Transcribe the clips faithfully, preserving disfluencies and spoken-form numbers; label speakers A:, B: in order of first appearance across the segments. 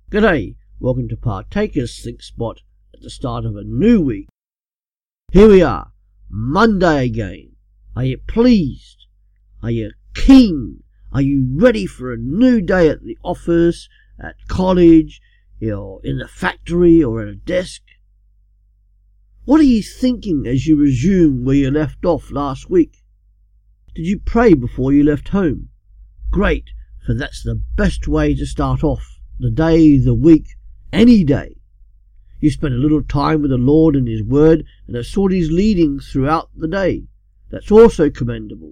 A: G'day, welcome to Partakers Think Spot at the start of a new week. Here we are, Monday again. Are you pleased? Are you keen? Are you ready for a new day at the office, at college, or in the factory, or at a desk? What are you thinking as you resume where you left off last week? Did you pray before you left home? Great, for that's the best way to start off the day, the week, any day. You spent a little time with the Lord and His Word and have sought His leading throughout the day. That's also commendable.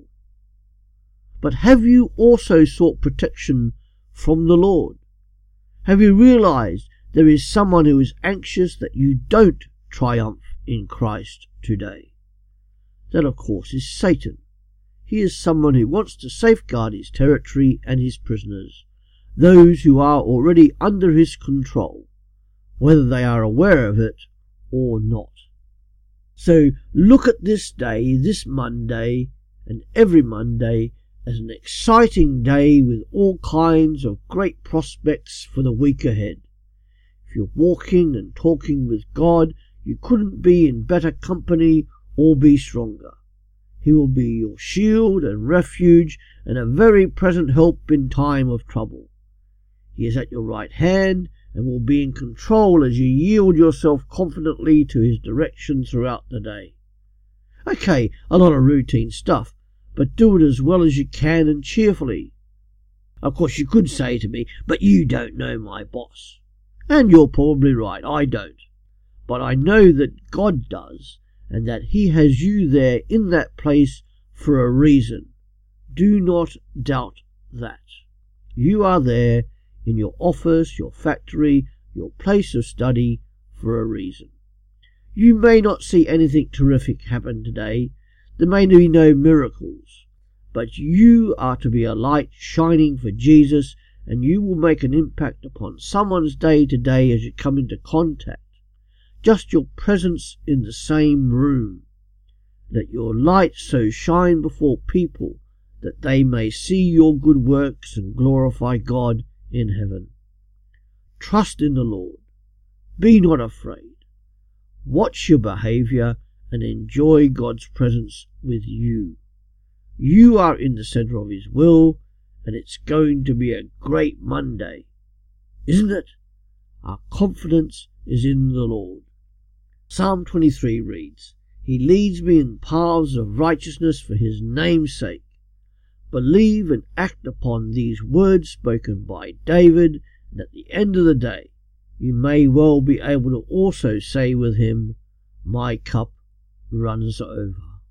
A: But have you also sought protection from the Lord? Have you realized there is someone who is anxious that you don't triumph in Christ today? That, of course, is Satan. He is someone who wants to safeguard his territory and his prisoners, those who are already under his control, whether they are aware of it or not. So look at this day, this Monday, and every Monday as an exciting day with all kinds of great prospects for the week ahead. If you're walking and talking with God, you couldn't be in better company or be stronger. He will be your shield and refuge and a very present help in time of trouble. He is at your right hand and will be in control as you yield yourself confidently to his direction throughout the day. Okay, a lot of routine stuff, but do it as well as you can and cheerfully. Of course, you could say to me, but you don't know my boss. And you're probably right, I don't. But I know that God does, and that he has you there in that place for a reason. Do not doubt that. You are there in your office, your factory, your place of study for a reason. You may not see anything terrific happen today. There may be no miracles. But you are to be a light shining for Jesus, and you will make an impact upon someone's day to day as you come into contact. Just your presence in the same room. Let your light so shine before people that they may see your good works and glorify God in heaven. Trust in the Lord. Be not afraid. Watch your behaviour and enjoy God's presence with you. You are in the centre of His will, and it's going to be a great Monday, isn't it? Our confidence is in the Lord. Psalm twenty-three reads, He leads me in paths of righteousness for His name's sake. Believe and act upon these words spoken by David, and at the end of the day, you may well be able to also say with him, My cup runs over.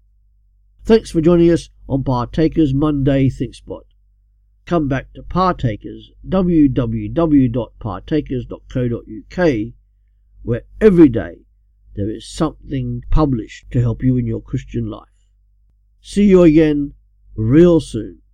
A: Thanks for joining us on Partakers Monday Think Spot. Come back to Partakers, w w w dot partakers dot co dot u k, where every day there is something published to help you in your Christian life. See you again real soon.